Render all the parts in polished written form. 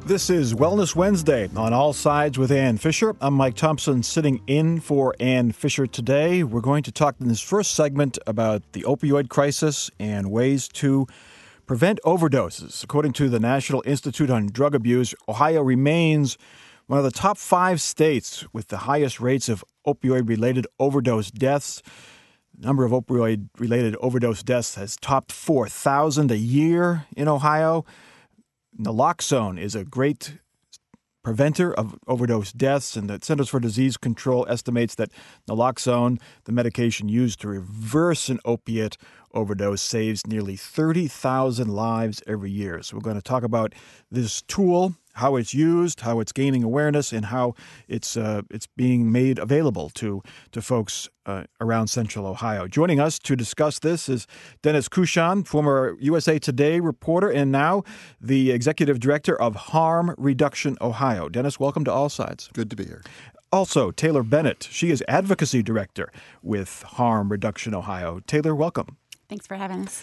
This is Wellness Wednesday on All Sides with Ann Fisher. I'm Mike Thompson, sitting in for Ann Fisher today. We're going to talk in this first segment about the opioid crisis and ways to prevent overdoses. According to the National Institute on Drug Abuse, Ohio remains one of the top 5 states with the highest rates of opioid-related overdose deaths. The number of opioid-related overdose deaths has topped 4,000 a year in Ohio. Naloxone is a great preventer of overdose deaths, and the Centers for Disease Control estimates that naloxone, the medication used to reverse an opiate overdose, saves nearly 30,000 lives every year. So we're going to talk about this tool, how it's used, how it's gaining awareness, and how it's being made available to folks around Central Ohio. Joining us to discuss this is Dennis Kuchan, former USA Today reporter and now the executive director of Harm Reduction Ohio. Dennis, welcome to All Sides. Good to be here. Also, Taylor Bennett. She is advocacy director with Harm Reduction Ohio. Taylor, welcome. Thanks for having us.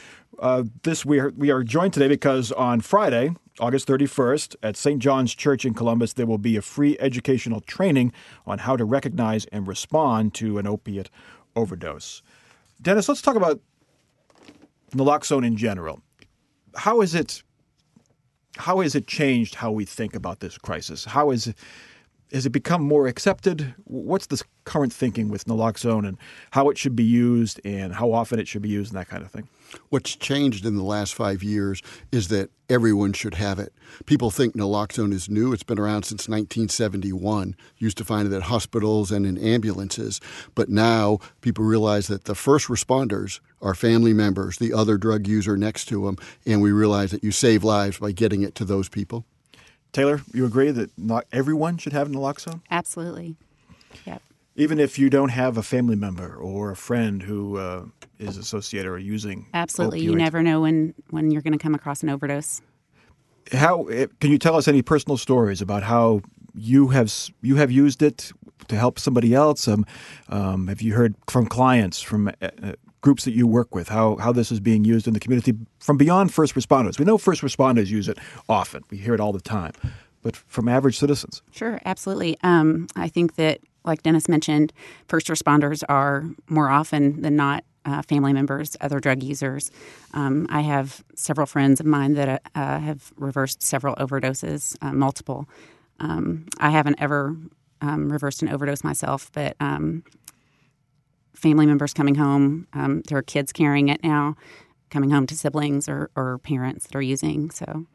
We are joined today because on Friday, August 31st, at St. John's Church in Columbus, there will be a free educational training on how to recognize and respond to an opiate overdose. Dennis, let's talk about naloxone in general. How has it changed how we think about this crisis? Has it become more accepted? What's the current thinking with naloxone and how it should be used and how often it should be used and that kind of thing? What's changed in the last 5 years is that everyone should have it. People think naloxone is new. It's been around since 1971. Used to find it at hospitals and in ambulances. But now people realize that the first responders are family members, the other drug user next to them, and we realize that you save lives by getting it to those people. Taylor, you agree that not everyone should have naloxone? Absolutely. Yep. Even if you don't have a family member or a friend who is associated or using Absolutely. opioids. You never know when you're going to come across an overdose. Can you tell us any personal stories about how you have used it to help somebody else? Have you heard from clients, from groups that you work with, how this is being used in the community from beyond first responders? We know first responders use it often. We hear it all the time. But from average citizens? Sure, absolutely. I think that, like Dennis mentioned, first responders are more often than not family members, other drug users. I have several friends of mine that have reversed several overdoses, multiple. I haven't ever reversed an overdose myself, but family members coming home, there are kids carrying it now, coming home to siblings or parents that are using. So,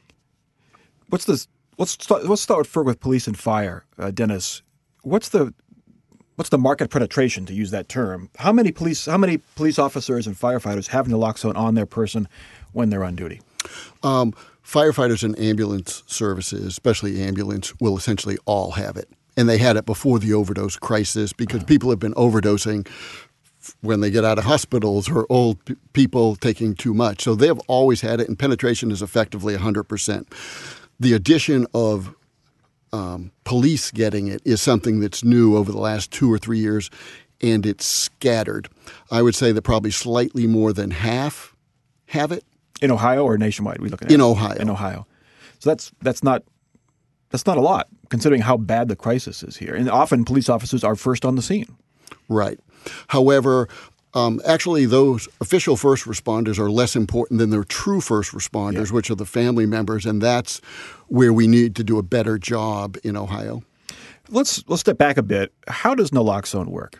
Let's start with police and fire, Dennis. What's the market penetration, to use that term? How many police officers and firefighters have naloxone on their person when they're on duty? Firefighters and ambulance services, especially ambulance, will essentially all have it. And they had it before the overdose crisis because people have been overdosing when they get out of hospitals or old people taking too much. So they have always had it, and penetration is effectively 100%. The addition of police getting it is something that's new over the last 2 or 3 years, and it's scattered. I would say that probably slightly more than half have it. In Ohio or nationwide? We looking at Ohio. In Ohio. So that's not a lot, considering how bad the crisis is here. And often police officers are first on the scene. Right. However, actually, those official first responders are less important than their true first responders, which are the family members, and that's where we need to do a better job in Ohio. Let's step back a bit. How does naloxone work?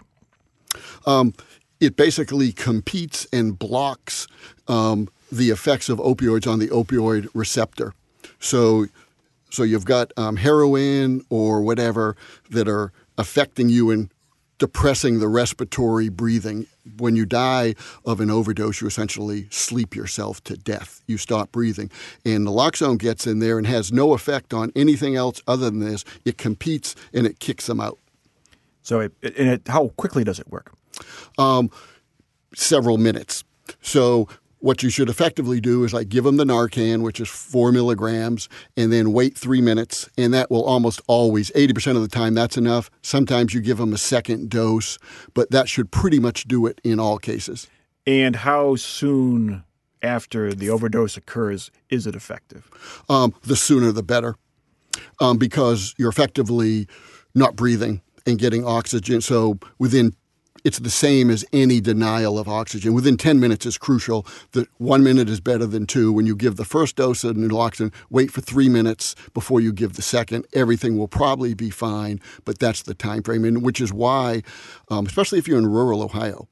It basically competes and blocks the effects of opioids on the opioid receptor. So you've got heroin or whatever that are affecting you and depressing the respiratory breathing. When you die of an overdose, you essentially sleep yourself to death. You stop breathing. And naloxone gets in there and has no effect on anything else other than this. It competes and it kicks them out. So how quickly does it work? Several minutes. So what you should effectively do is give them the Narcan, which is 4 milligrams, and then wait 3 minutes. And that will almost always, 80% of the time, that's enough. Sometimes you give them a second dose, but that should pretty much do it in all cases. And how soon after the overdose occurs is it effective? The sooner the better. because you're effectively not breathing and getting oxygen. So it's the same as any denial of oxygen. Within 10 minutes is crucial. 1 minute is better than 2. When you give the first dose of naloxone, wait for 3 minutes before you give the second. Everything will probably be fine, but that's the time frame, and which is why, especially if you're in rural Ohio,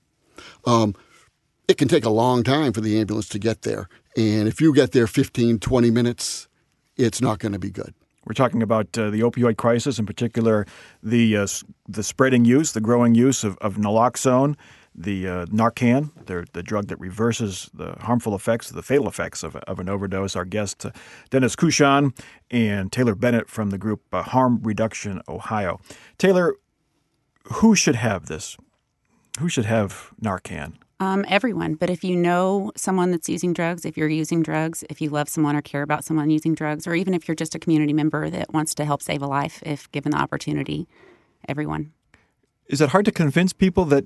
it can take a long time for the ambulance to get there. And if you get there 15, 20 minutes, it's not going to be good. We're talking about the opioid crisis, in particular the spreading use, the growing use of naloxone, the Narcan, the drug that reverses the harmful effects, the fatal effects of an overdose. Our guests, Dennis Kuchan and Taylor Bennett from the group Harm Reduction Ohio. Taylor, who should have this? Who should have Narcan? Everyone. But if you know someone that's using drugs, if you're using drugs, if you love someone or care about someone using drugs, or even if you're just a community member that wants to help save a life, if given the opportunity, everyone. Is it hard to convince people that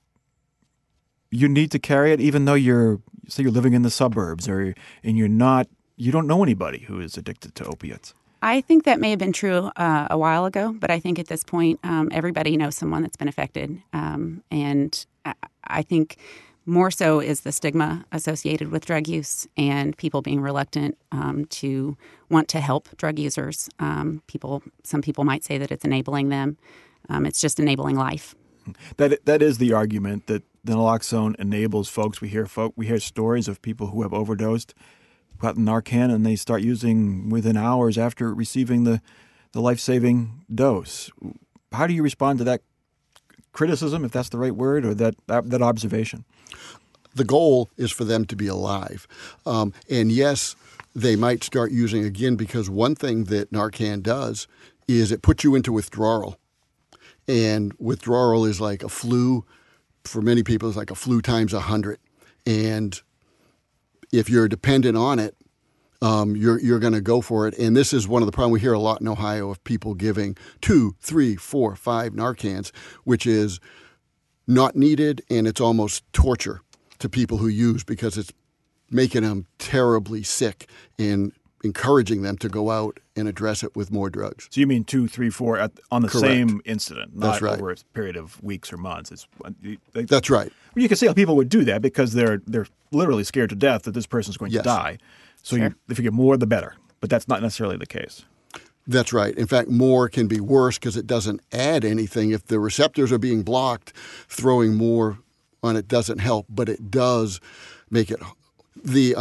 you need to carry it, even though you're living in the suburbs and you don't know anybody who is addicted to opiates? I think that may have been true a while ago, but I think at this point, everybody knows someone that's been affected. And I think more so is the stigma associated with drug use and people being reluctant to want to help drug users. Some people might say that it's enabling them. It's just enabling life. That is the argument, that the naloxone enables folks. We hear stories of people who have overdosed, gotten Narcan, and they start using within hours after receiving the life-saving dose. How do you respond to that criticism, if that's the right word, or that observation? The goal is for them to be alive. And yes, they might start using again, because one thing that Narcan does is it puts you into withdrawal. And withdrawal is like a flu. For many people, it's like a flu times 100. And if you're dependent on it, you're going to go for it. And this is one of the problems we hear a lot in Ohio of people giving 2, 3, 4, 5 Narcans, which is not needed, and it's almost torture to people who use, because it's making them terribly sick and encouraging them to go out and address it with more drugs. So you mean 2, 3, 4 on the Correct. Same incident, not That's right. over a period of weeks or months. That's right. You can see how people would do that, because they're literally scared to death that this person's going Yes. to die. So Sure. if you get more, the better. But that's not necessarily the case. That's right. In fact, more can be worse because it doesn't add anything. If the receptors are being blocked, throwing more on it doesn't help, but it does make it the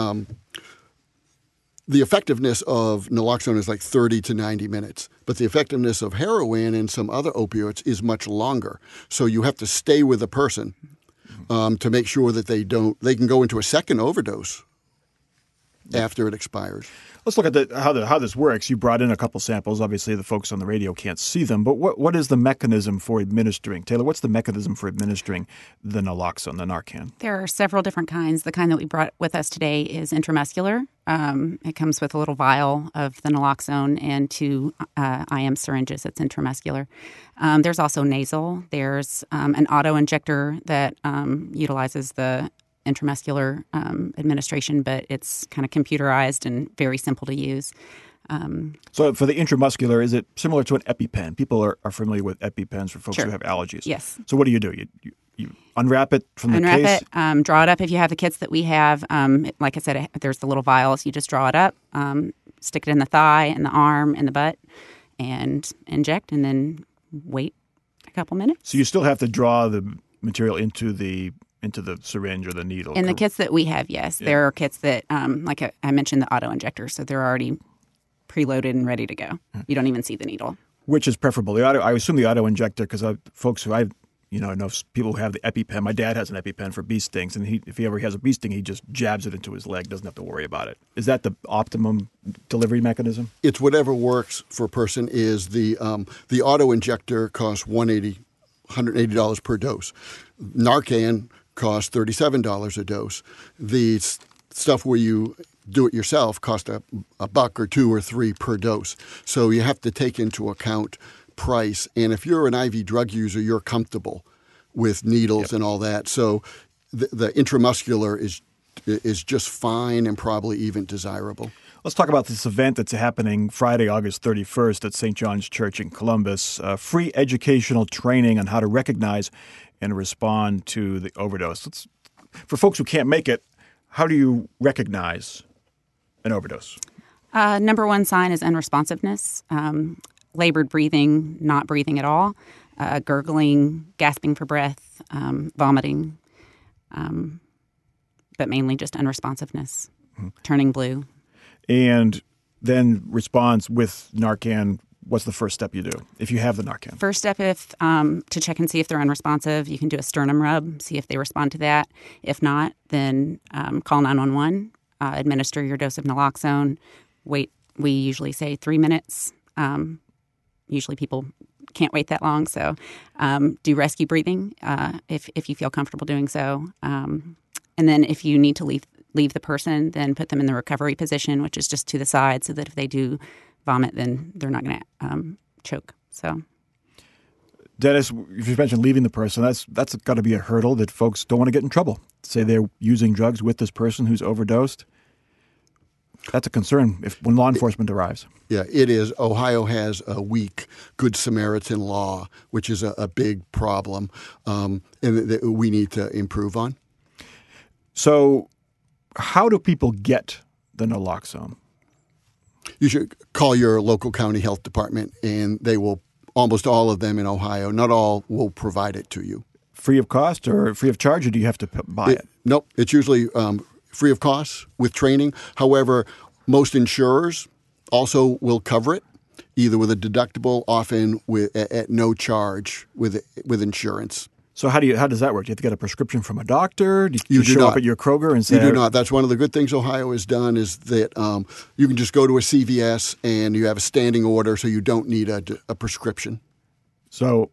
effectiveness of naloxone is like 30 to 90 minutes, but the effectiveness of heroin and some other opioids is much longer. So you have to stay with a person to make sure that they can go into a second overdose after it expires. Let's look at how this works. You brought in a couple samples. Obviously, the folks on the radio can't see them, but what is the mechanism for administering? Taylor, what's the mechanism for administering the naloxone, the Narcan? There are several different kinds. The kind that we brought with us today is intramuscular. It comes with a little vial of the naloxone and 2 IM syringes. It's intramuscular. There's also nasal. There's an auto-injector that utilizes the intramuscular administration, but it's kind of computerized and very simple to use. So for the intramuscular, is it similar to an EpiPen? People are familiar with EpiPens for folks Sure. who have allergies. Yes. So what do? You unwrap it from the case? Unwrap it, draw it up. If you have the kits that we have, like I said, there's the little vials. You just draw it up, stick it in the thigh and the arm and the butt, and inject, and then wait a couple minutes. So you still have to draw the material into the syringe or the needle. In the kits that we have, yes. Yeah. There are kits that, like I mentioned, the auto-injector, so they're already preloaded and ready to go. You don't even see the needle. Which is preferable? I assume the auto-injector, because folks who I know people who have the EpiPen. My dad has an EpiPen for bee stings, and if he ever has a bee sting, he just jabs it into his leg, doesn't have to worry about it. Is that the optimum delivery mechanism? It's whatever works for a person. Is the auto-injector costs $180 per dose. Narcan costs $37 a dose. The stuff where you do it yourself costs $1 or $2 or $3 per dose. So you have to take into account price. And if you're an IV drug user, you're comfortable with needles and all that. So the intramuscular is just fine and probably even desirable. Let's talk about this event that's happening Friday, August 31st at St. John's Church in Columbus. Free educational training on how to recognize and respond to the overdose. For folks who can't make it, how do you recognize an overdose? Number one sign is unresponsiveness, labored breathing, not breathing at all, gurgling, gasping for breath, vomiting, but mainly just unresponsiveness, turning blue. And then responds with Narcan. What's the first step you do if you have the Narcan? First step, if to check and see if they're unresponsive, you can do a sternum rub, see if they respond to that. If not, then call 911, administer your dose of naloxone. Wait, we usually say 3 minutes. Usually people can't wait that long, so do rescue breathing if you feel comfortable doing so. And then if you need to leave the person, then put them in the recovery position, which is just to the side, so that if they do vomit, then they're not going to choke. So, Dennis, if you mentioned leaving the person, that's got to be a hurdle that folks don't want to get in trouble. Say they're using drugs with this person who's overdosed. That's a concern when law enforcement arrives. Yeah, it is. Ohio has a weak Good Samaritan law, which is a big problem, and that we need to improve on. So how do people get the naloxone? You should call your local county health department, and they will, almost all of them in Ohio, not all, will provide it to you. Free of cost or free of charge, or do you have to buy it? Nope. It's usually free of cost with training. However, most insurers also will cover it, either with a deductible, often at no charge with insurance. So how does that work? Do you have to get a prescription from a doctor? Do you show not. up at your Kroger and say... You do not. That's one of the good things Ohio has done, is that you can just go to a CVS and you have a standing order, so you don't need a prescription. So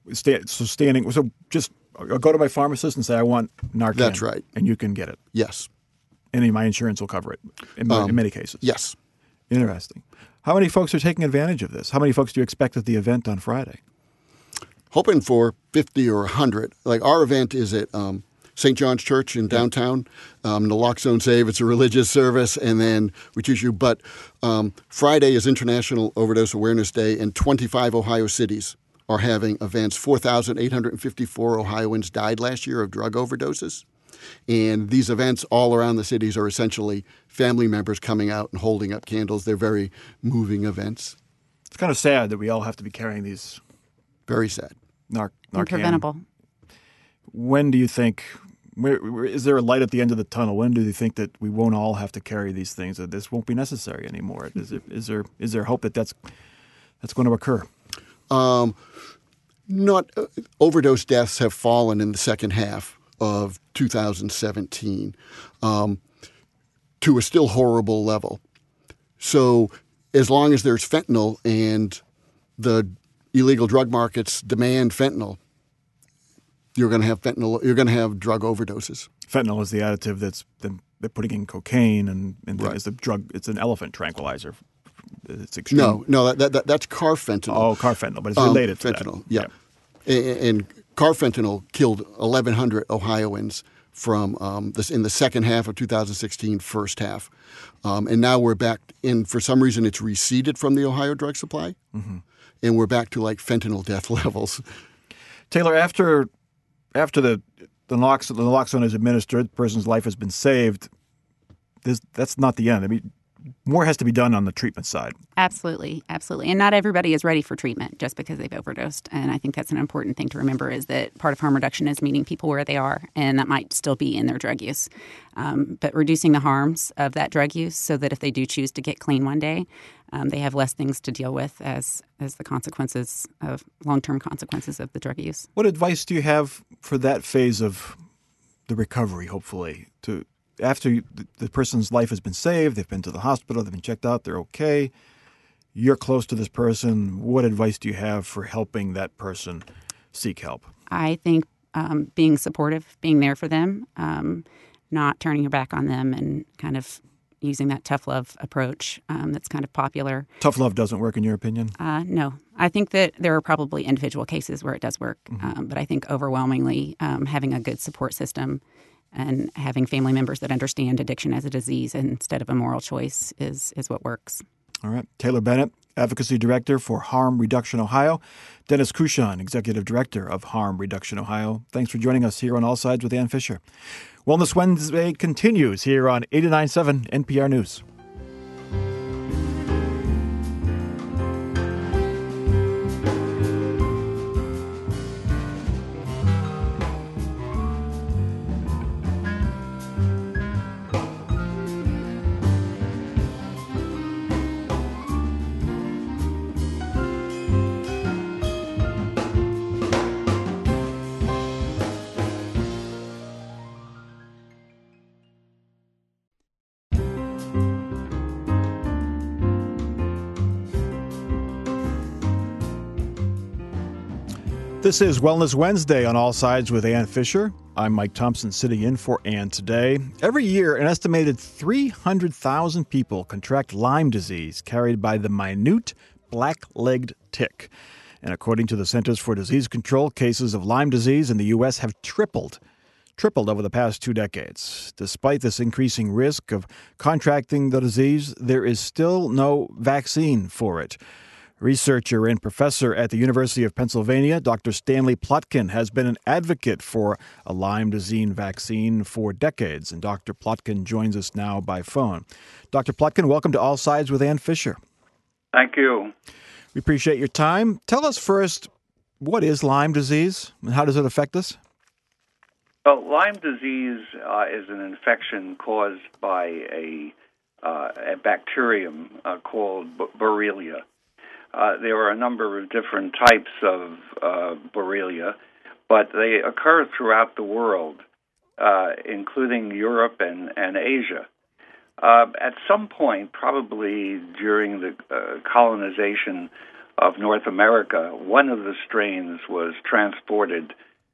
just go to my pharmacist and say, I want Narcan. That's right. And you can get it. Yes. And my insurance will cover it in many cases. Yes. Interesting. How many folks are taking advantage of this? How many folks do you expect at the event on Friday? Hoping for 50 or 100. Like, our event is at St. John's Church in downtown. Naloxone Save, it's a religious service, and then we teach you. But Friday is International Overdose Awareness Day, and 25 Ohio cities are having events. 4,854 Ohioans died last year of drug overdoses. And these events all around the cities are essentially family members coming out and holding up candles. They're very moving events. It's kind of sad that we all have to be carrying these. Very sad. Narcan. Preventable. When do you think, is there a light at the end of the tunnel? When do you think that we won't all have to carry these things, that this won't be necessary anymore? Is there hope that that's going to occur? Overdose deaths have fallen in the second half of 2017 to a still horrible level. So as long as there's fentanyl and the illegal drug markets demand fentanyl, you're going to have fentanyl. You're going to have drug overdoses. Fentanyl is the additive they're putting in cocaine, and right. It's a drug. It's an elephant tranquilizer. It's extreme. No, that's carfentanil. Oh, carfentanil, but it's related to fentanyl. that. Yeah. And carfentanil killed 1,100 Ohioans from in the second half of 2016, first half, and now we're back in. For some reason, it's receded from the Ohio drug supply. Mm-hmm. And we're back to like fentanyl death levels. Taylor, after the naloxone is administered, the person's life has been saved. That's not the end. I mean, more has to be done on the treatment side. Absolutely. And not everybody is ready for treatment just because they've overdosed. And I think that's an important thing to remember, is that part of harm reduction is meeting people where they are, and that might still be in their drug use. But reducing the harms of that drug use, so that if they do choose to get clean one day, they have less things to deal with as the consequences of long-term consequences of the drug use. What advice do you have for that phase of the recovery, hopefully, after the person's life has been saved, they've been to the hospital, they've been checked out, they're okay, you're close to this person. What advice do you have for helping that person seek help? I think being supportive, being there for them, not turning your back on them, and kind of using that tough love approach that's kind of popular. Tough love doesn't work, in your opinion? No. I think that there are probably individual cases where it does work, but I think overwhelmingly having a good support system and having family members that understand addiction as a disease instead of a moral choice is what works. All right. Taylor Bennett, Advocacy Director for Harm Reduction Ohio. Dennis Cruchon, Executive Director of Harm Reduction Ohio. Thanks for joining us here on All Sides with Ann Fisher. Wellness Wednesday continues here on 89.7 NPR News. This is Wellness Wednesday on All Sides with Ann Fisher. I'm Mike Thompson, sitting in for Ann today. Every year, an estimated 300,000 people contract Lyme disease carried by the minute black-legged tick. And according to the Centers for Disease Control, cases of Lyme disease in the U.S. have tripled over the past 2 decades. Despite this increasing risk of contracting the disease, there is still no vaccine for it. Researcher and professor at the University of Pennsylvania, Dr. Stanley Plotkin, has been an advocate for a Lyme disease vaccine for decades, and Dr. Plotkin joins us now by phone. Dr. Plotkin, welcome to All Sides with Ann Fisher. Thank you. We appreciate your time. Tell us first, what is Lyme disease, and how does it affect us? Well, Lyme disease is an infection caused by a bacterium called Borrelia. There are a number of different types of Borrelia, but they occur throughout the world, including Europe and Asia. At some point, probably during the colonization of North America, one of the strains was transported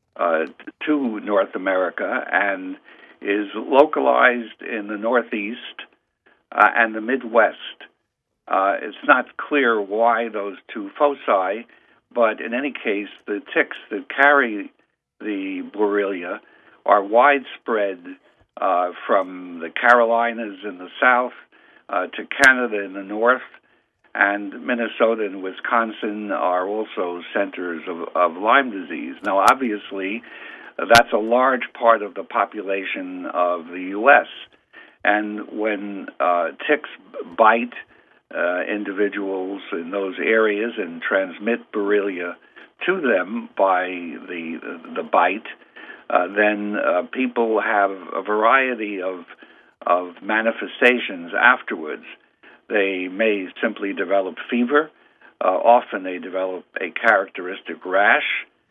to North America and is localized in the Northeast and the Midwest. It's not clear why those two foci, but in any case, the ticks that carry the Borrelia are widespread from the Carolinas in the south to Canada in the north, and Minnesota and Wisconsin are also centers of Lyme disease. Now, obviously, that's a large part of the population of the U.S., and when ticks bite individuals in those areas and transmit Borrelia to them by the bite, then people have a variety of manifestations afterwards. They may simply develop fever. Often they develop a characteristic rash,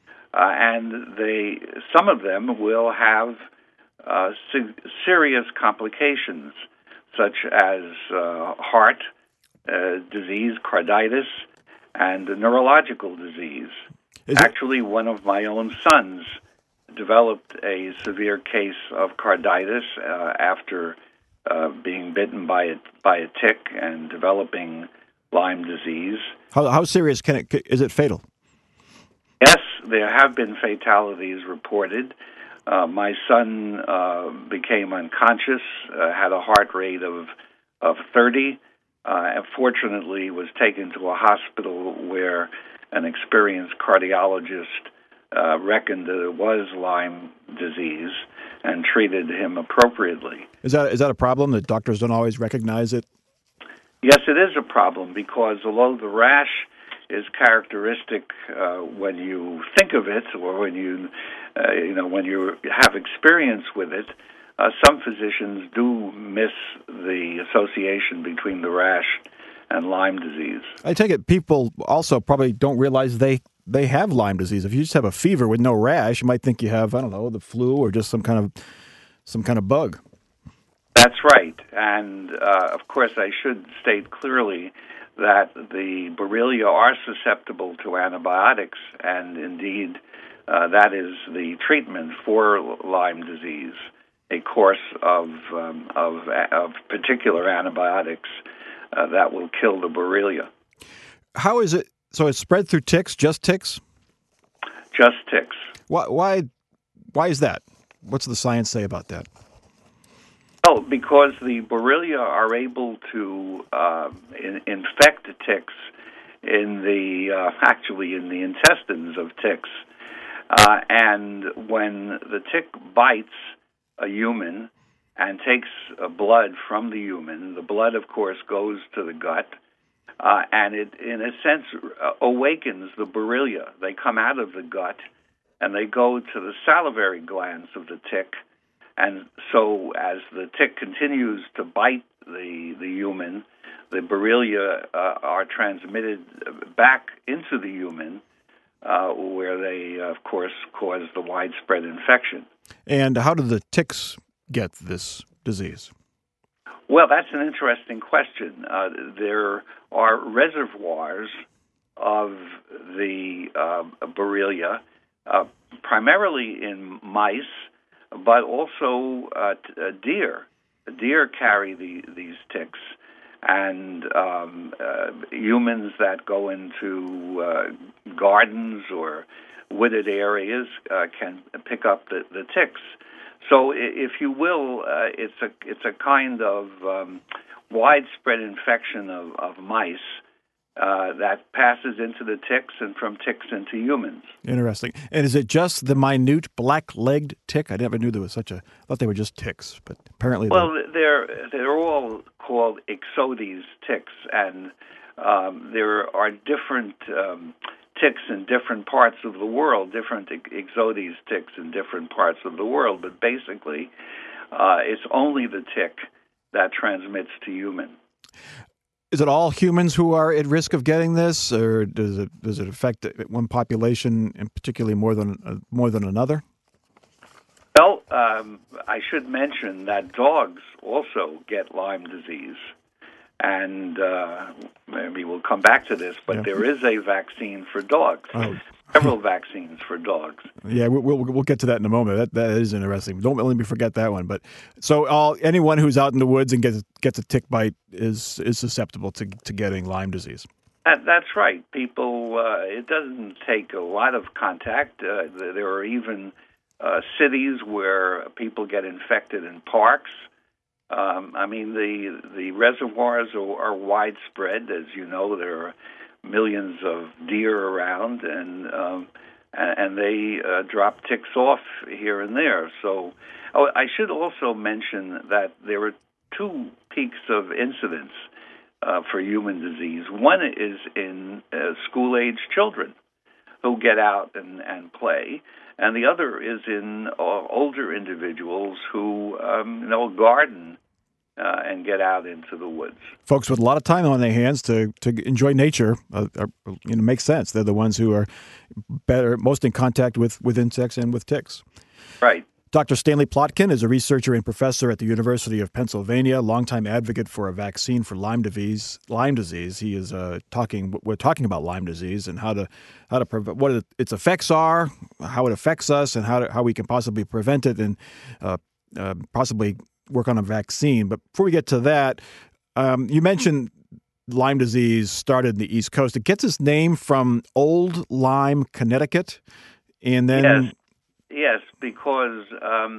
and some of them will have serious complications, such as heart disease, carditis, and neurological disease. Actually, one of my own sons developed a severe case of carditis after being bitten by a tick and developing Lyme disease. How serious is it fatal? Yes, there have been fatalities reported. My son became unconscious, had a heart rate of 30. Fortunately, was taken to a hospital where an experienced cardiologist reckoned that it was Lyme disease and treated him appropriately. Is that a problem that doctors don't always recognize it? Yes, it is a problem because although the rash is characteristic when you think of it or when you have experience with it, some physicians do miss the association between the rash and Lyme disease. I take it people also probably don't realize they have Lyme disease. If you just have a fever with no rash, you might think you have, the flu or just some kind of bug. That's right. And, of course, I should state clearly that the Borrelia are susceptible to antibiotics, and indeed that is the treatment for Lyme disease. A course of particular antibiotics that will kill the Borrelia. How is it? So it's spread through ticks, just ticks? Just ticks. Why is that? What's the science say about that? Oh, because the Borrelia are able to infect ticks actually in the intestines of ticks, and when the tick bites a human and takes blood from the human, the blood, of course, goes to the gut, and it, in a sense, awakens the Borrelia. They come out of the gut, and they go to the salivary glands of the tick, and so as the tick continues to bite the human, the Borrelia are transmitted back into the human, where they, of course, cause the widespread infection. And how do the ticks get this disease? Well, that's an interesting question. There are reservoirs of the Borrelia, primarily in mice, but also deer. Deer carry these ticks, and humans that go into gardens or wooded areas can pick up the ticks. So, if you will, it's a kind of widespread infection of mice that passes into the ticks and from ticks into humans. Interesting. And is it just the minute black-legged tick? I never knew there was such a. I thought they were just ticks, but apparently. Well, they're all called Ixodes ticks, and there are different ticks in different parts of the world, different Ixodes ticks in different parts of the world, but basically it's only the tick that transmits to human. Is it all humans who are at risk of getting this, or does it affect one population, and particularly more than another? Well, I should mention that dogs also get Lyme disease. And maybe we'll come back to this, but there is a vaccine for dogs. Oh. Several vaccines for dogs. Yeah, we'll get to that in a moment. That is interesting. Don't let me forget that one. But so anyone who's out in the woods and gets a tick bite is susceptible to getting Lyme disease. That's right. People, it doesn't take a lot of contact. There are even cities where people get infected in parks. I mean, the reservoirs are widespread. As you know, there are millions of deer around, and they drop ticks off here and there. So, I should also mention that there are two peaks of incidence for human disease. One is in school-age children who get out and play, and the other is in older individuals who garden and get out into the woods. Folks with a lot of time on their hands to enjoy nature, makes sense. They're the ones who are most in contact with insects and with ticks. Right. Dr. Stanley Plotkin is a researcher and professor at the University of Pennsylvania, longtime advocate for a vaccine for Lyme disease. He is we're talking about Lyme disease and how to prevent, what its effects are, how it affects us, and how we can possibly prevent it, and possibly work on a vaccine. But before we get to that, you mentioned Lyme disease started in the East Coast. It gets its name from Old Lyme, Connecticut, and then yes, because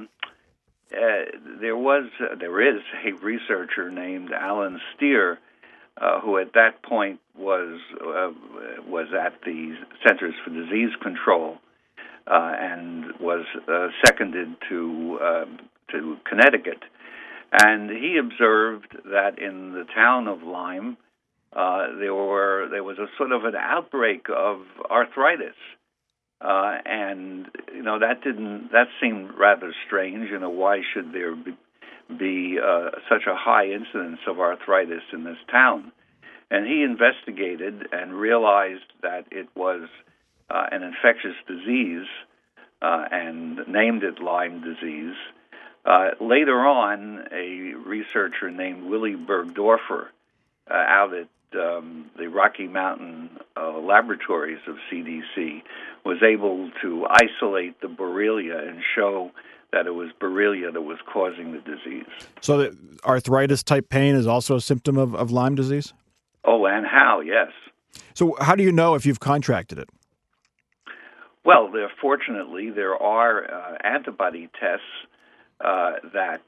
there is a researcher named Alan Steer who at that point was at the Centers for Disease Control and was seconded to Connecticut. And he observed that in the town of Lyme, there was a sort of an outbreak of arthritis, and that seemed rather strange. Why should there be such a high incidence of arthritis in this town? And he investigated and realized that it was an infectious disease, and named it Lyme disease. Later on, a researcher named Willy Bergdorfer out at the Rocky Mountain laboratories of CDC was able to isolate the Borrelia and show that it was Borrelia that was causing the disease. So the arthritis-type pain is also a symptom of Lyme disease? Oh, and how, yes. So how do you know if you've contracted it? Well, fortunately, there are antibody tests that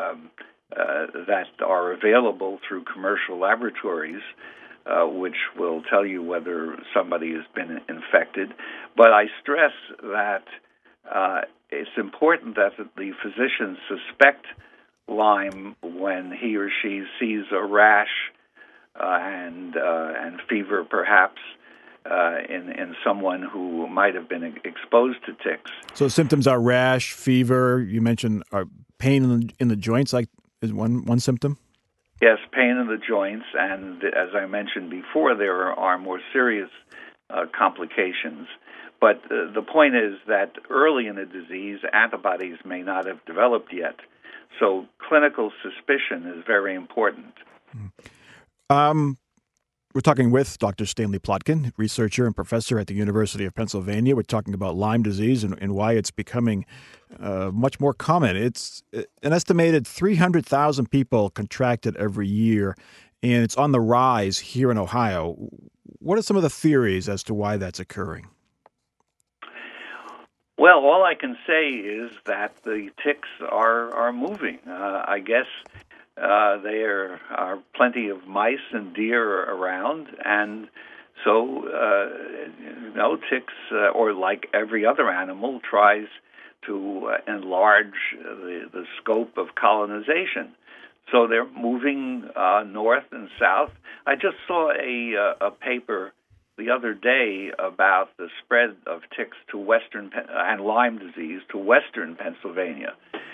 are available through commercial laboratories, which will tell you whether somebody has been infected. But I stress that it's important that the physician suspect Lyme when he or she sees a rash and fever, perhaps, in someone who might have been exposed to ticks. So symptoms are rash, fever. You mentioned pain in the joints, like is one symptom? Yes, pain in the joints, and as I mentioned before, there are more serious complications. But the point is that early in the disease, antibodies may not have developed yet. So clinical suspicion is very important. We're talking with Dr. Stanley Plotkin, researcher and professor at the University of Pennsylvania. We're talking about Lyme disease and why it's becoming much more common. It's an estimated 300,000 people contract it every year, and it's on the rise here in Ohio. What are some of the theories as to why that's occurring? Well, all I can say is that the ticks are moving. I guess there are plenty of mice and deer around, and so ticks, or like every other animal, tries to enlarge the scope of colonization. So they're moving north and south. I just saw a paper the other day about the spread of ticks to and Lyme disease to western Pennsylvania.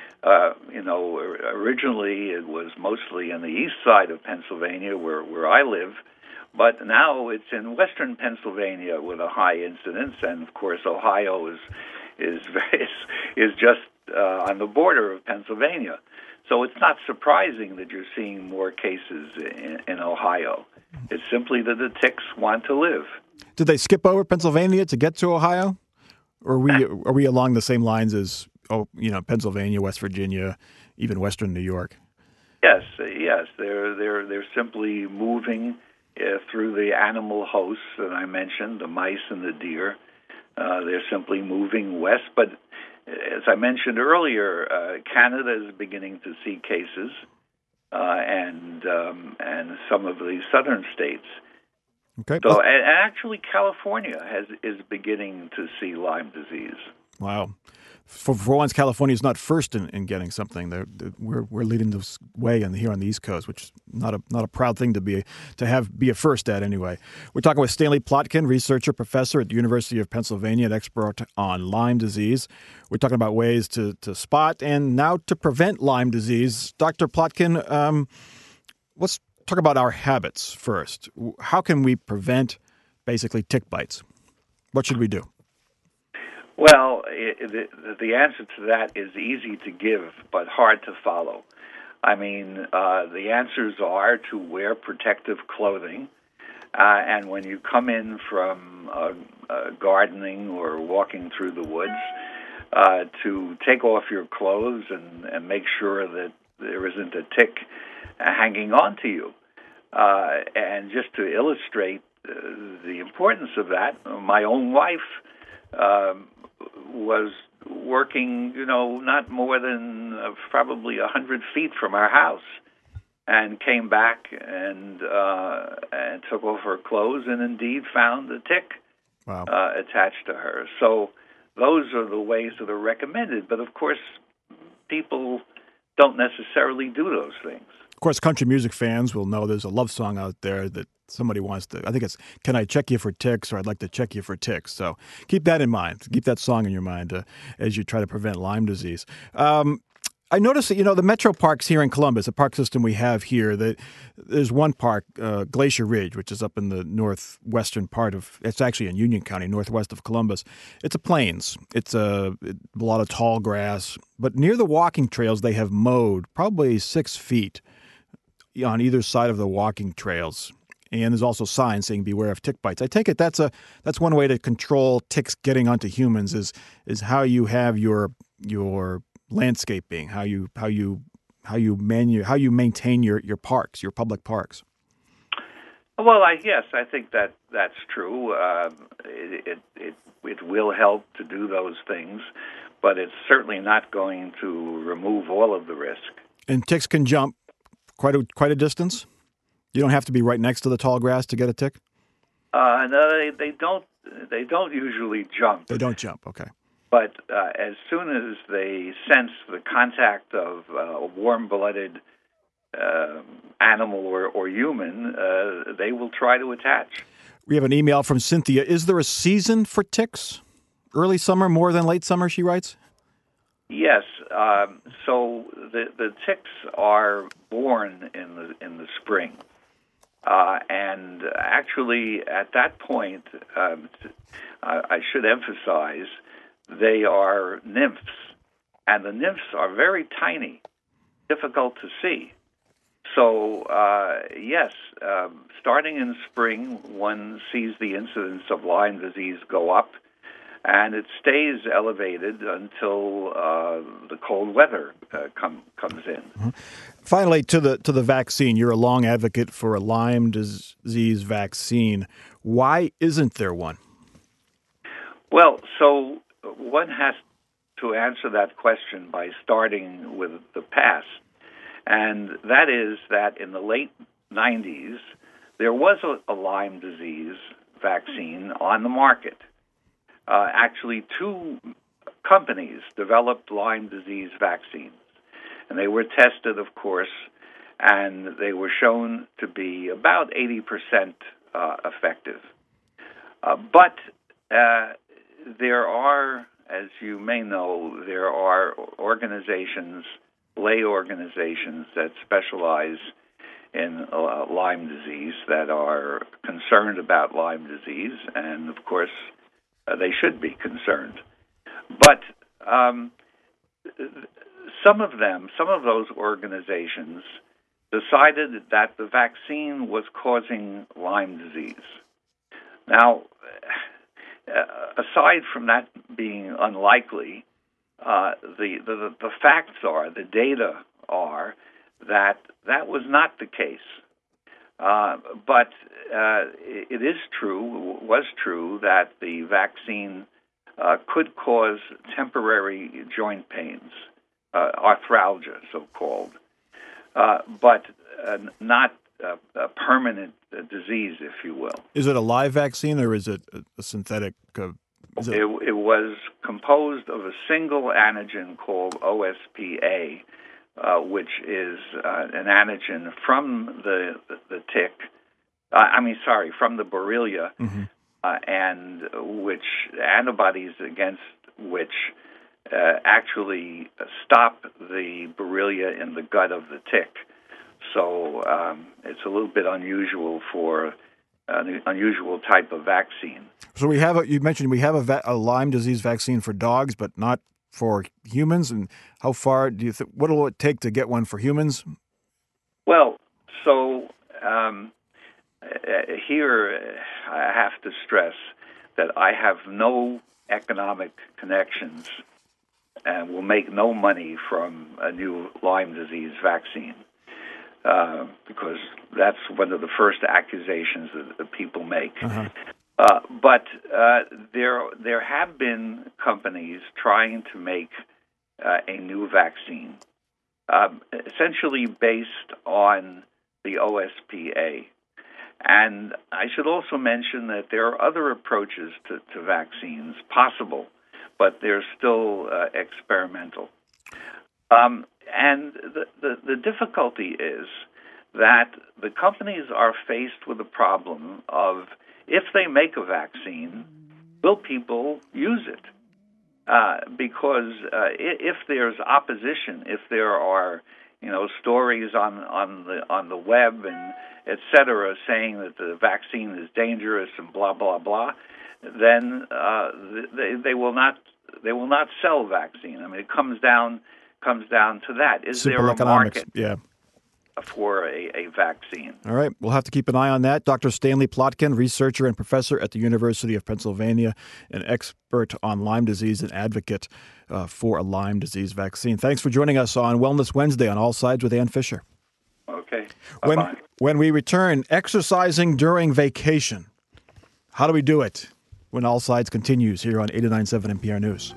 Originally it was mostly in the east side of Pennsylvania where I live, but now it's in western Pennsylvania with a high incidence, and of course Ohio is just on the border of Pennsylvania. So it's not surprising that you're seeing more cases in Ohio. It's simply that the ticks want to live. Did they skip over Pennsylvania to get to Ohio? Or are we along the same lines as Pennsylvania, West Virginia, even Western New York? Yes. They're simply moving through the animal hosts that I mentioned, the mice and the deer. They're simply moving west. But as I mentioned earlier, Canada is beginning to see cases, and some of the southern states. Okay. So, and actually, California is beginning to see Lyme disease. Wow. For once, California is not first in getting something. We're leading this way here on the East Coast, which is not a proud thing to be a first at anyway. We're talking with Stanley Plotkin, researcher, professor at the University of Pennsylvania, an expert on Lyme disease. We're talking about ways to spot and now to prevent Lyme disease. Dr. Plotkin, let's talk about our habits first. How can we prevent basically tick bites? What should we do? Well, the answer to that is easy to give, but hard to follow. I mean, the answers are to wear protective clothing, and when you come in from gardening or walking through the woods, to take off your clothes and make sure that there isn't a tick hanging on to you. And just to illustrate the importance of that, my own wife was working, not more than probably 100 feet from our house, and came back and took off her clothes and indeed found a tick. Wow. Attached to her. So those are the ways that are recommended. But of course, people don't necessarily do those things. Of course, country music fans will know there's a love song out there that somebody wants to, I think it's, "Can I check you for ticks?" or "I'd like to check you for ticks." So keep that in mind. Keep that song in your mind as you try to prevent Lyme disease. I noticed that, the metro parks here in Columbus, a park system we have here, that there's one park, Glacier Ridge, which is up in the northwestern part it's actually in Union County, northwest of Columbus. It's a plains. It's a lot of tall grass. But near the walking trails, they have mowed probably 6 feet on either side of the walking trails. And there's also signs saying beware of tick bites. I take it that's one way to control ticks getting onto humans is how you have your landscaping, how you maintain your parks, your public parks. Well, yes, I think that's true. It will help to do those things, but it's certainly not going to remove all of the risk. And ticks can jump quite a distance. You don't have to be right next to the tall grass to get a tick. No, they don't. They don't usually jump. They don't jump. Okay. But as soon as they sense the contact of a warm-blooded animal or human, they will try to attach. We have an email from Cynthia. Is there a season for ticks? Early summer more than late summer, she writes? Yes. So the ticks are born in the spring. And actually, at that point, I should emphasize, they are nymphs. And the nymphs are very tiny, difficult to see. So, yes, starting in spring, one sees the incidence of Lyme disease go up, and it stays elevated until the cold weather comes in. Mm-hmm. Finally, to the vaccine. You're a long advocate for a Lyme disease vaccine. Why isn't there one? Well, so one has to answer that question by starting with the past. And that is that in the late 90s, there was a Lyme disease vaccine on the market. Actually, two companies developed Lyme disease vaccines. And they were tested, of course, and they were shown to be about 80% effective. But there are, as you may know, there are organizations, lay organizations that specialize in Lyme disease that are concerned about Lyme disease, and of course, they should be concerned. But some of those organizations decided that the vaccine was causing Lyme disease. Now, aside from that being unlikely, the facts are, the data are, that was not the case. But it is true, was true, that the vaccine could cause temporary joint pains, arthralgia, so-called, but not a permanent disease, if you will. Is it a live vaccine or is it a synthetic? It was composed of a single antigen called OSPA, which is an antigen from the tick. From the Borrelia, mm-hmm. And which antibodies against which actually stop the Borrelia in the gut of the tick. So it's a little bit unusual for an unusual type of vaccine. So you mentioned we have a Lyme disease vaccine for dogs, but not for humans. And how far do you think? What will it take to get one for humans? Well, so here I have to stress that I have no economic connections and will make no money from a new Lyme disease vaccine. Because that's one of the first accusations that people make. Uh-huh. But there have been companies trying to make a new vaccine, essentially based on the OSPA. And I should also mention that there are other approaches to vaccines possible, but they're still experimental. And the difficulty is that the companies are faced with the problem of, if they make a vaccine, will people use it? Because if there's opposition, if there are stories on the web and et cetera saying that the vaccine is dangerous and blah blah blah, then they will not sell vaccine. I mean, it comes down to that. Is Simple there a economics. market for a vaccine? All right. We'll have to keep an eye on that. Dr. Stanley Plotkin, researcher and professor at the University of Pennsylvania, an expert on Lyme disease and advocate for a Lyme disease vaccine. Thanks for joining us on Wellness Wednesday on All Sides with Ann Fisher. Okay. Bye-bye. When we return, exercising during vacation. How do we do it? When All Sides continues here on 89.7 NPR News.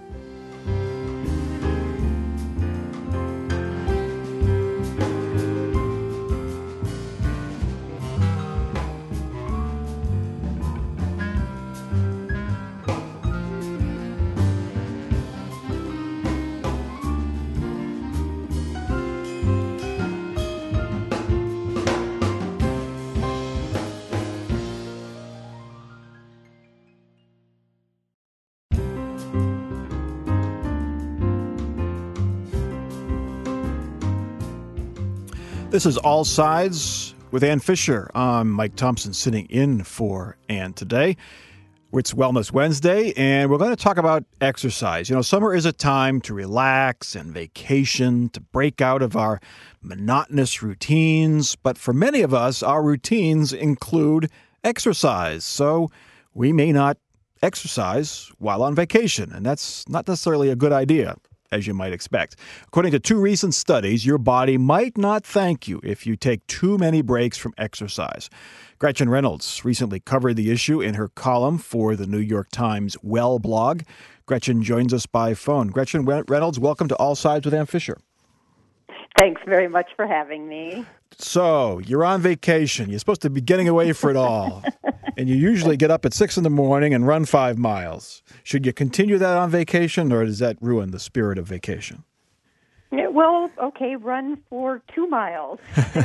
This is All Sides with Ann Fisher. I'm Mike Thompson sitting in for Ann today. It's Wellness Wednesday, and we're going to talk about exercise. You know, summer is a time to relax and vacation, to break out of our monotonous routines. But for many of us, our routines include exercise. So we may not exercise while on vacation, and that's not necessarily a good idea, as you might expect. According to 2 recent studies, your body might not thank you if you take too many breaks from exercise. Gretchen Reynolds recently covered the issue in her column for the New York Times Well blog. Gretchen joins us by phone. Gretchen Reynolds, welcome to All Sides with Ann Fisher. Thanks very much for having me. So, you're on vacation. You're supposed to be getting away for it all. And you usually get up at 6 in the morning and run 5 miles. Should you continue that on vacation, or does that ruin the spirit of vacation? Yeah, well, okay, run for 2 miles.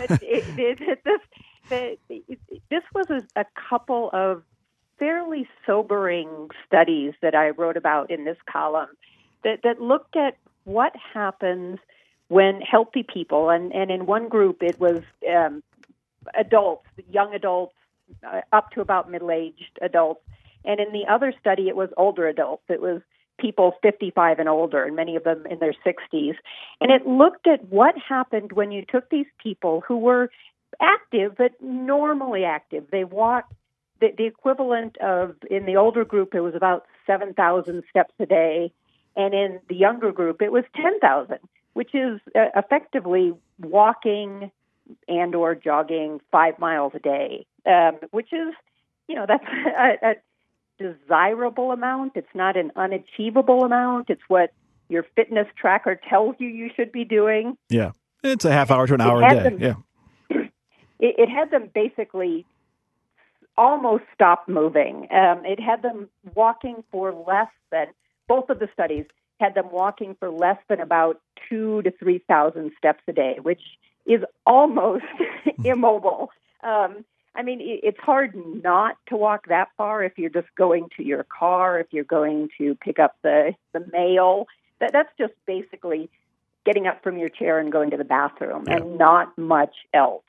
This was a couple of fairly sobering studies that I wrote about in this column that looked at what happens when healthy people, and in one group it was adults, young adults, up to about middle-aged adults. And in the other study, it was older adults. It was people 55 and older, and many of them in their 60s. And it looked at what happened when you took these people who were active, but normally active. They walked the equivalent of, in the older group, it was about 7,000 steps a day. And in the younger group, it was 10,000, which is effectively walking and or jogging 5 miles a day, which is, that's a desirable amount. It's not an unachievable amount. It's what your fitness tracker tells you should be doing. Yeah, it's a half hour to an hour a day. It had them basically almost stop moving. It had them walking for less than, both of the studies had them walking for less than about 2,000 to 3,000 steps a day, which is almost immobile. It's hard not to walk that far if you're just going to your car, if you're going to pick up the mail. That's just basically getting up from your chair and going to the bathroom, and not much else.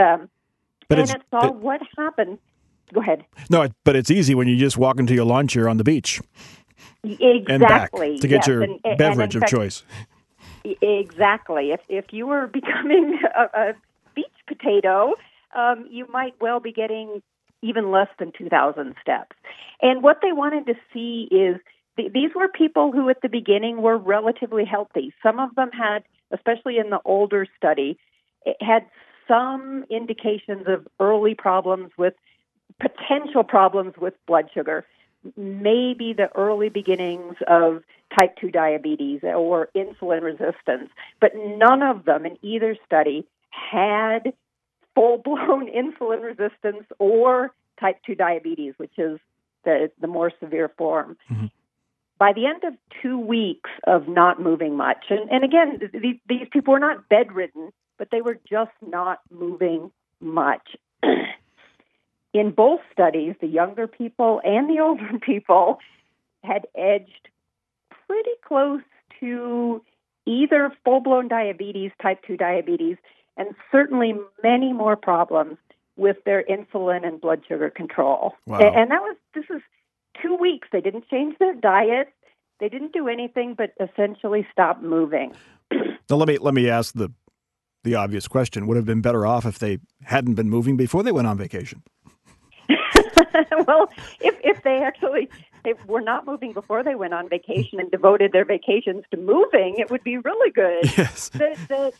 What happened. Go ahead. No, but it's easy when you just walk into your lawn chair on the beach. Exactly. And back to get your beverage of choice. Exactly. If you were becoming a beach potato, you might well be getting even less than 2,000 steps. And what they wanted to see is these were people who at the beginning were relatively healthy. Some of them had, especially in the older study, had some indications of early potential problems with blood sugar. Maybe the early beginnings of type 2 diabetes or insulin resistance, but none of them in either study had full-blown insulin resistance or type 2 diabetes, which is the more severe form. Mm-hmm. By the end of 2 weeks of not moving much, and again, these people were not bedridden, but they were just not moving much. In both studies, the younger people and the older people had edged pretty close to either full-blown diabetes, type 2 diabetes, and certainly many more problems with their insulin and blood sugar control. Wow. And this is 2 weeks. They didn't change their diet. They didn't do anything but essentially stop moving. Now, let me ask the obvious question. Would have been better off if they hadn't been moving before they went on vacation? Well, if they were not moving before they went on vacation and devoted their vacations to moving, it would be really good. Yes. The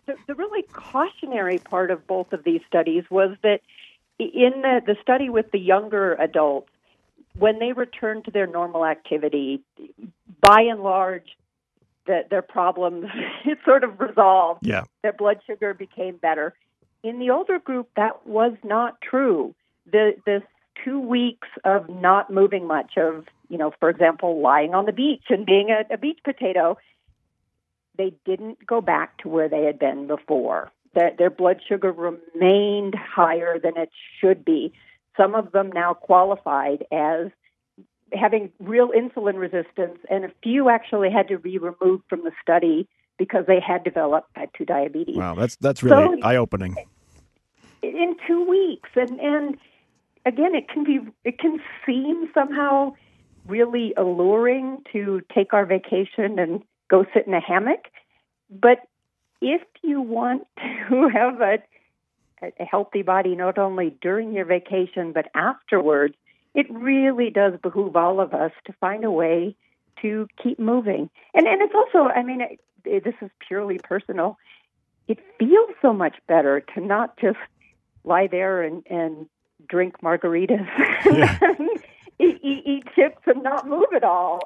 the really cautionary part of both of these studies was that in the study with the younger adults, when they returned to their normal activity, by and large, their problems, it sort of resolved. Yeah. Their blood sugar became better. In the older group, that was not true. This 2 weeks of not moving much, of, for example, lying on the beach and being a beach potato, they didn't go back to where they had been before. Their blood sugar remained higher than it should be. Some of them now qualified as having real insulin resistance, and a few actually had to be removed from the study because they had developed type 2 diabetes. Wow, that's really eye-opening. In 2 weeks, and again, it can seem somehow really alluring to take our vacation and go sit in a hammock, but if you want to have a healthy body not only during your vacation but afterwards, it really does behoove all of us to find a way to keep moving. And it's also, this is purely personal, it feels so much better to not just lie there and drink margaritas and eat chips and not move at all.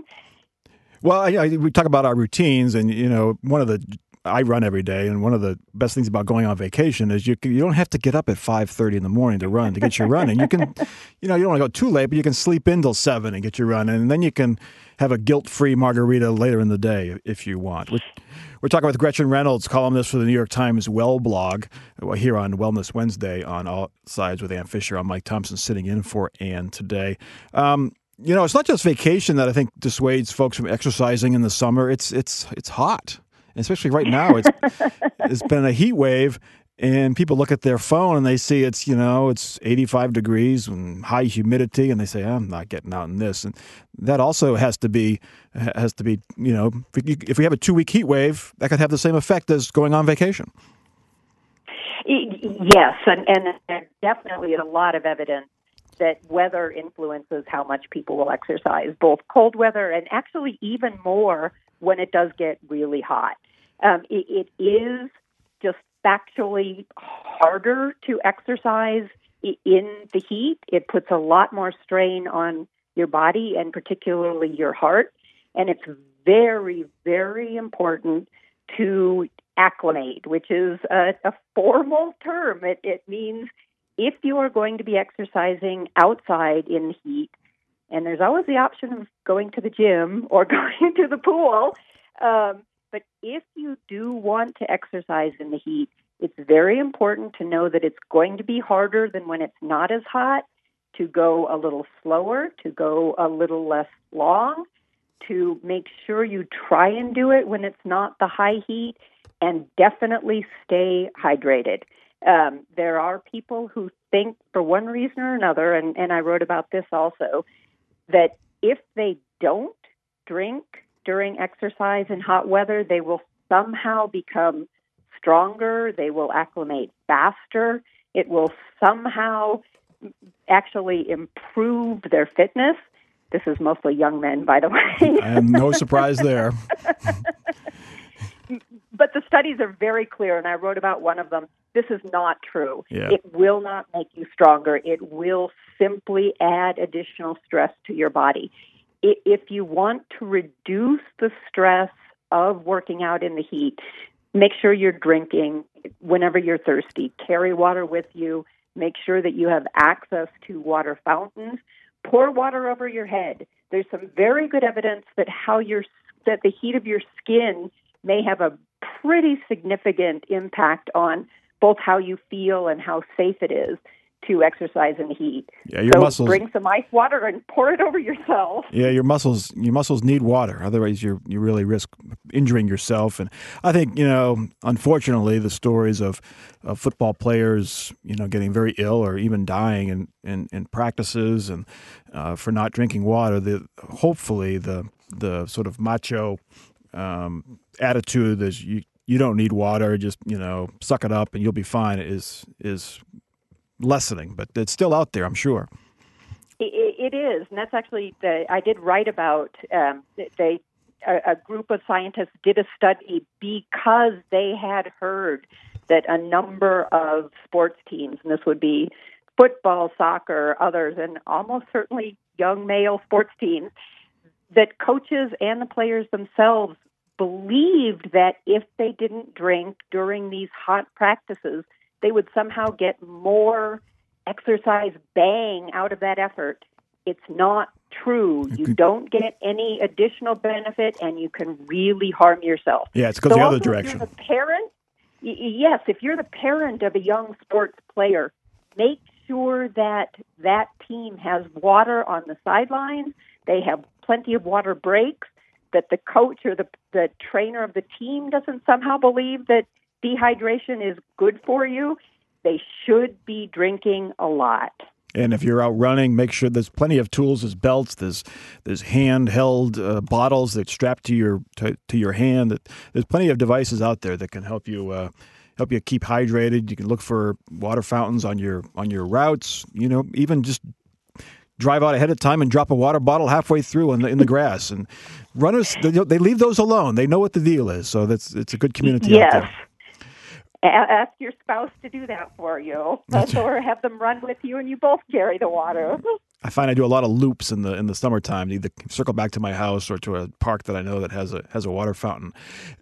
We talk about our routines, and I run every day, and one of the best things about going on vacation is you don't have to get up at 5:30 in the morning to run to get your run. And you can, you don't want to go too late, but you can sleep in till 7 and get your run, and then you can have a guilt-free margarita later in the day if you want. We're talking with Gretchen Reynolds, columnist for the New York Times Well blog, here on Wellness Wednesday on All Sides with Ann Fisher. I'm Mike Thompson, sitting in for Ann today. It's not just vacation that I think dissuades folks from exercising in the summer. It's hot. Especially right now, it's been a heat wave, and people look at their phone and they see it's 85 degrees and high humidity, and they say, I'm not getting out in this. And that also has to be if we have a 2-week heat wave, that could have the same effect as going on vacation. Yes, and there definitely is a lot of evidence that weather influences how much people will exercise, both cold weather and actually even more when it does get really hot. It is just factually harder to exercise in the heat. It puts a lot more strain on your body and particularly your heart. And it's very, very important to acclimate, which is a formal term. It means if you are going to be exercising outside in the heat, and there's always the option of going to the gym or going to the pool, but if you do want to exercise in the heat, it's very important to know that it's going to be harder than when it's not as hot, to go a little slower, to go a little less long, to make sure you try and do it when it's not the high heat, and definitely stay hydrated. There are people who think, for one reason or another, and I wrote about this also, that if they don't drink during exercise in hot weather, they will somehow become stronger, they will acclimate faster, it will somehow actually improve their fitness. This is mostly young men, by the way. I am no surprise there. But the studies are very clear, and I wrote about one of them. This is not true. Yeah. It will not make you stronger. It will simply add additional stress to your body. If you want to reduce the stress of working out in the heat, make sure you're drinking whenever you're thirsty. Carry water with you. Make sure that you have access to water fountains. Pour water over your head. There's some very good evidence that that the heat of your skin may have a pretty significant impact on both how you feel and how safe it is to exercise in the heat. Yeah, your muscles. Bring some ice water and pour it over yourself. Yeah, your muscles need water. Otherwise, you really risk injuring yourself. And I think, unfortunately, the stories of football players, getting very ill or even dying in practices and for not drinking water. Hopefully, the sort of macho attitude is you don't need water, just suck it up and you'll be fine is lessening, but it's still out there, I'm sure. It is, and that's actually I did write about. They a group of scientists did a study because they had heard that a number of sports teams, and this would be football, soccer, others, and almost certainly young male sports teams, that coaches and the players themselves believed that if they didn't drink during these hot practices, they would somehow get more exercise bang out of that effort. It's not true. You don't get any additional benefit, and you can really harm yourself. Yeah, it's because the other direction. If you're the parent, yes, if you're the parent of a young sports player, make sure that that team has water on the sidelines, they have plenty of water breaks, that the coach or the trainer of the team doesn't somehow believe that dehydration is good for you. They should be drinking a lot. And if you're out running, make sure there's plenty of tools. There's belts. There's handheld bottles that strap to your hand. There's plenty of devices out there that can help you keep hydrated. You can look for water fountains on your routes. Even just drive out ahead of time and drop a water bottle halfway through in the grass. And runners, they leave those alone. They know what the deal is. So it's a good community out there. Ask your spouse to do that for you, or have them run with you, and you both carry the water. I find I do a lot of loops in the summertime, either circle back to my house or to a park that I know that has a water fountain.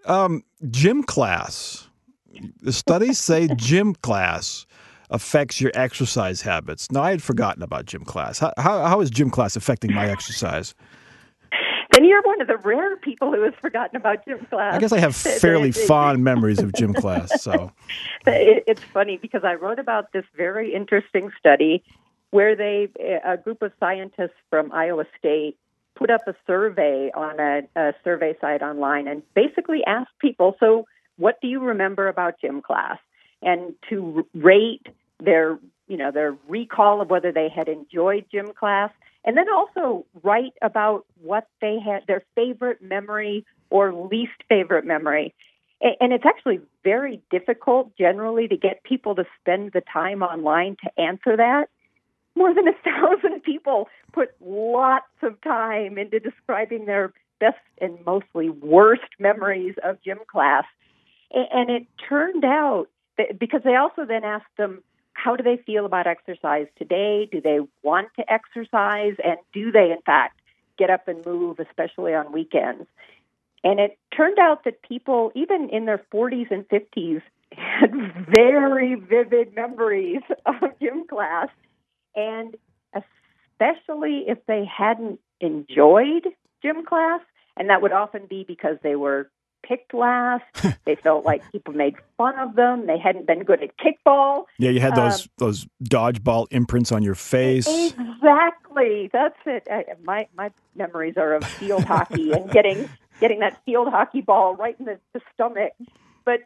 Gym class. The studies say gym class affects your exercise habits. Now, I had forgotten about gym class. How is gym class affecting my exercise? Then you're one of the rare people who has forgotten about gym class. I guess I have fairly fond memories of gym class. So it's funny because I wrote about this very interesting study where a group of scientists from Iowa State put up a survey on a survey site online and basically asked people, so what do you remember about gym class? And to rate their recall of whether they had enjoyed gym class. And then also write about what they had, their favorite memory or least favorite memory. And it's actually very difficult generally to get people to spend the time online to answer that. More than 1,000 people put lots of time into describing their best and mostly worst memories of gym class. And it turned out that, because they also then asked them, how do they feel about exercise today? Do they want to exercise? And do they, in fact, get up and move, especially on weekends? And it turned out that people, even in their 40s and 50s, had very vivid memories of gym class. And especially if they hadn't enjoyed gym class, and that would often be because they were picked last. They felt like people made fun of them. They hadn't been good at kickball. Yeah, you had those dodgeball imprints on your face. Exactly. That's it. My memories are of field hockey and getting that field hockey ball right in the stomach. But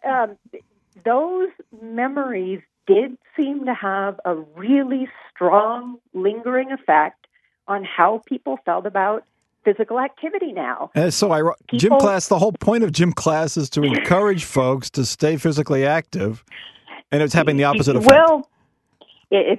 those memories did seem to have a really strong, lingering effect on how people felt about physical activity now. And so gym class, the whole point of gym class is to encourage folks to stay physically active, and it's having the opposite effect. Well, it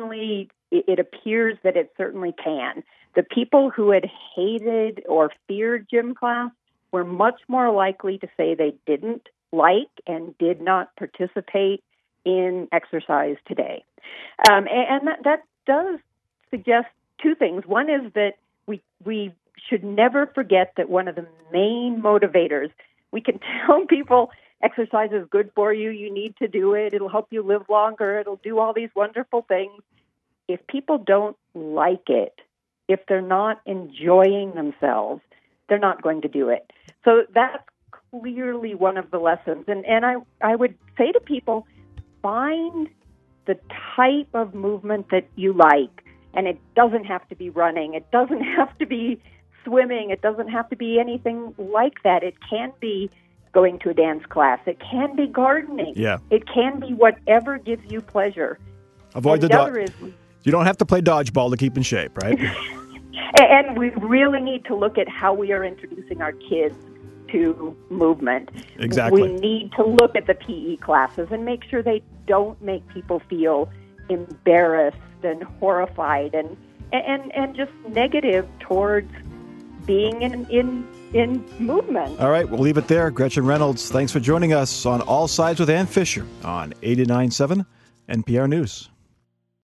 appears that it certainly can. The people who had hated or feared gym class were much more likely to say they didn't like and did not participate in exercise today. And that does suggest two things. One is that we should never forget that one of the main motivators, we can tell people exercise is good for you, you need to do it, it'll help you live longer, it'll do all these wonderful things. If people don't like it, if they're not enjoying themselves, they're not going to do it. So that's clearly one of the lessons. And I would say to people, find the type of movement that you like. And it doesn't have to be running. It doesn't have to be swimming. It doesn't have to be anything like that. It can be going to a dance class. It can be gardening. Yeah. It can be whatever gives you pleasure. Avoid you don't have to play dodgeball to keep in shape, right? And we really need to look at how we are introducing our kids to movement. Exactly. We need to look at the PE classes and make sure they don't make people feel embarrassed and horrified and just negative towards being in movement. All right, we'll leave it there. Gretchen Reynolds, thanks for joining us on All Sides with Ann Fisher on 89.7 NPR News.